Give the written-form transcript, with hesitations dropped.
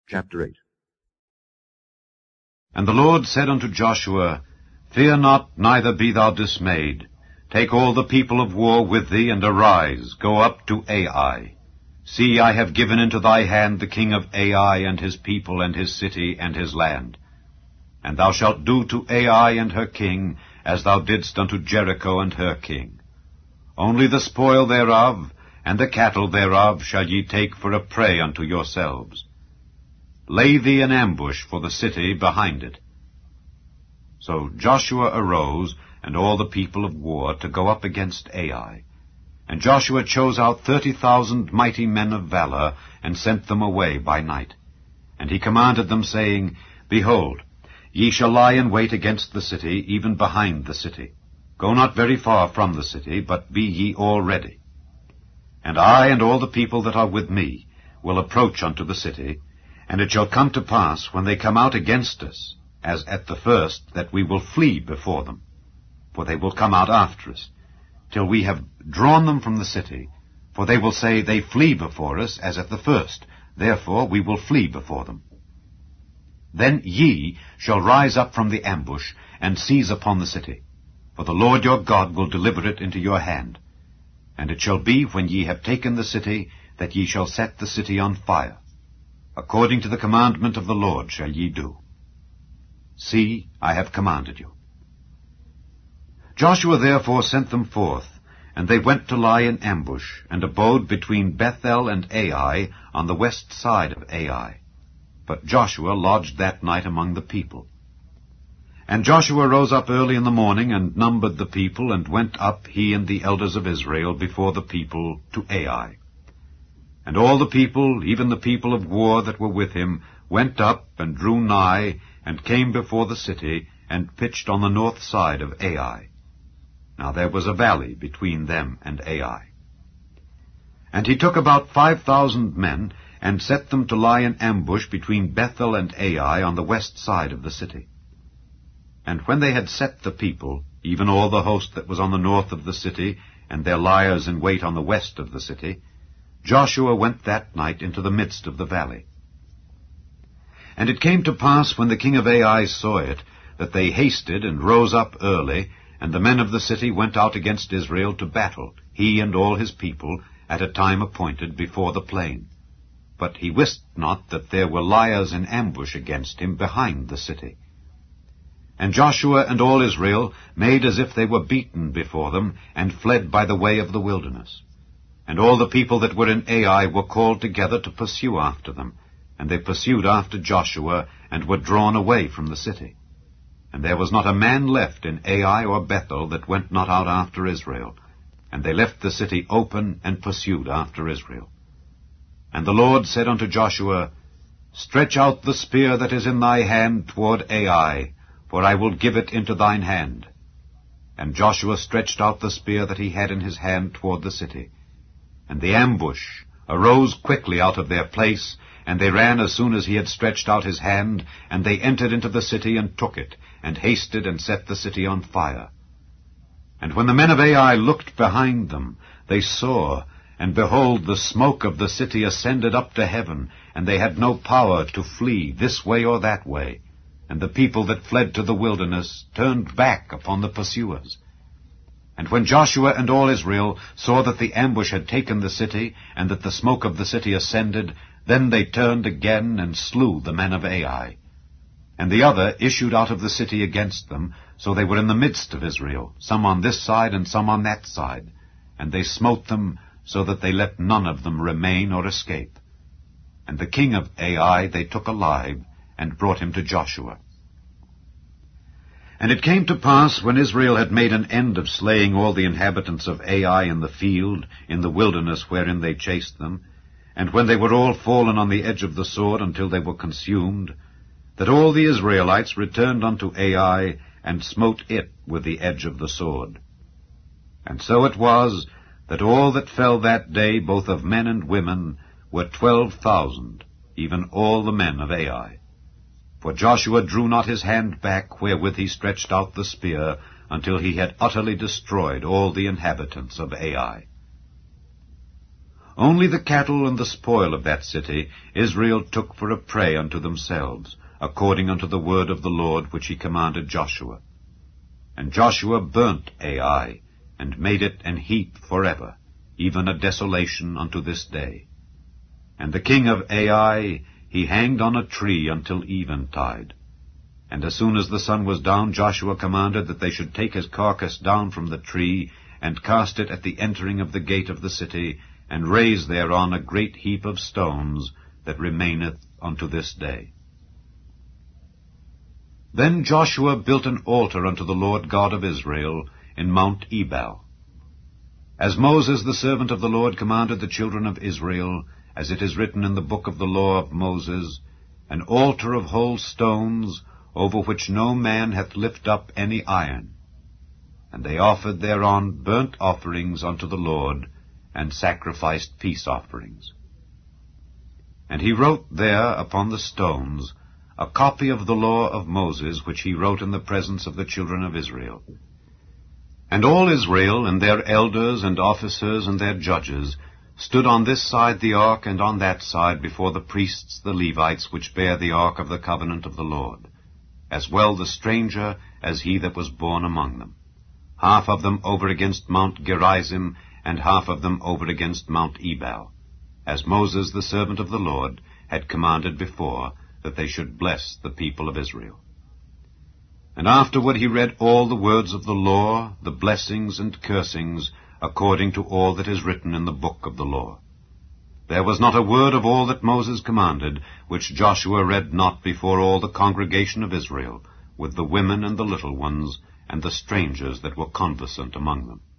Chapter 8. And the Lord said unto Joshua, Fear not, neither be thou dismayed. Take all the people of war with thee, and arise, go up to Ai. See, I have given into thy hand the king of Ai, and his people, and his city, and his land. And thou shalt do to Ai and her king, as thou didst unto Jericho and her king. Only the spoil thereof, and the cattle thereof, shall ye take for a prey unto yourselves. Lay thee an ambush for the city behind it. So Joshua arose, and all the people of war, to go up against Ai. And Joshua chose out 30,000 mighty men of valor, and sent them away by night. And he commanded them, saying, Behold, ye shall lie in wait against the city, even behind the city. Go not very far from the city, but be ye all ready. And I and all the people that are with me will approach unto the city, and it shall come to pass, when they come out against us, as at the first, that we will flee before them. For they will come out after us, till we have drawn them from the city. For they will say, They flee before us, as at the first. Therefore we will flee before them. Then ye shall rise up from the ambush, and seize upon the city. For the Lord your God will deliver it into your hand. And it shall be, when ye have taken the city, that ye shall set the city on fire. According to the commandment of the Lord shall ye do. See, I have commanded you. Joshua therefore sent them forth, and they went to lie in ambush, and abode between Bethel and Ai, on the west side of Ai. But Joshua lodged that night among the people. And Joshua rose up early in the morning, and numbered the people, and went up, he and the elders of Israel, before the people, to Ai. And all the people, even the people of war that were with him, went up, and drew nigh, and came before the city, and pitched on the north side of Ai. Now there was a valley between them and Ai. And he took about 5,000 men, and set them to lie in ambush between Bethel and Ai on the west side of the city. And when they had set the people, even all the host that was on the north of the city, and their liers in wait on the west of the city, Joshua went that night into the midst of the valley. And it came to pass, when the king of Ai saw it, that they hasted and rose up early, and the men of the city went out against Israel to battle, he and all his people, at a time appointed before the plain. But he wist not that there were liers in ambush against him behind the city. And Joshua and all Israel made as if they were beaten before them, and fled by the way of the wilderness. And all the people that were in Ai were called together to pursue after them. And they pursued after Joshua, and were drawn away from the city. And there was not a man left in Ai or Bethel that went not out after Israel. And they left the city open, and pursued after Israel. And the Lord said unto Joshua, Stretch out the spear that is in thy hand toward Ai, for I will give it into thine hand. And Joshua stretched out the spear that he had in his hand toward the city. And the ambush arose quickly out of their place, and they ran as soon as he had stretched out his hand, and they entered into the city and took it, and hasted and set the city on fire. And when the men of Ai looked behind them, they saw, and behold, the smoke of the city ascended up to heaven, and they had no power to flee this way or that way. And the people that fled to the wilderness turned back upon the pursuers. And when Joshua and all Israel saw that the ambush had taken the city, and that the smoke of the city ascended, then they turned again and slew the men of Ai. And the other issued out of the city against them, so they were in the midst of Israel, some on this side and some on that side. And they smote them, so that they let none of them remain or escape. And the king of Ai they took alive, and brought him to Joshua. And it came to pass, when Israel had made an end of slaying all the inhabitants of Ai in the field, in the wilderness wherein they chased them, and when they were all fallen on the edge of the sword until they were consumed, that all the Israelites returned unto Ai, and smote it with the edge of the sword. And so it was, that all that fell that day, both of men and women, were 12,000, even all the men of Ai. For Joshua drew not his hand back, wherewith he stretched out the spear, until he had utterly destroyed all the inhabitants of Ai. Only the cattle and the spoil of that city Israel took for a prey unto themselves, according unto the word of the Lord which he commanded Joshua. And Joshua burnt Ai, and made it an heap forever, even a desolation unto this day. And the king of Ai he hanged on a tree until eventide. And as soon as the sun was down, Joshua commanded that they should take his carcass down from the tree, and cast it at the entering of the gate of the city, and raise thereon a great heap of stones, that remaineth unto this day. Then Joshua built an altar unto the Lord God of Israel in Mount Ebal. As Moses the servant of the Lord commanded the children of Israel, as it is written in the book of the law of Moses, an altar of whole stones, over which no man hath lift up any iron. And they offered thereon burnt offerings unto the Lord, and sacrificed peace offerings. And he wrote there upon the stones a copy of the law of Moses, which he wrote in the presence of the children of Israel. And all Israel, and their elders and officers and their judges, stood on this side the ark and on that side before the priests the Levites, which bear the ark of the covenant of the Lord, as well the stranger as he that was born among them, half of them over against Mount Gerizim, and half of them over against Mount Ebal, as Moses the servant of the Lord had commanded before, that they should bless the people of Israel. And afterward he read all the words of the law, the blessings and cursings, according to all that is written in the book of the law. There was not a word of all that Moses commanded, which Joshua read not before all the congregation of Israel, with the women and the little ones, and the strangers that were conversant among them.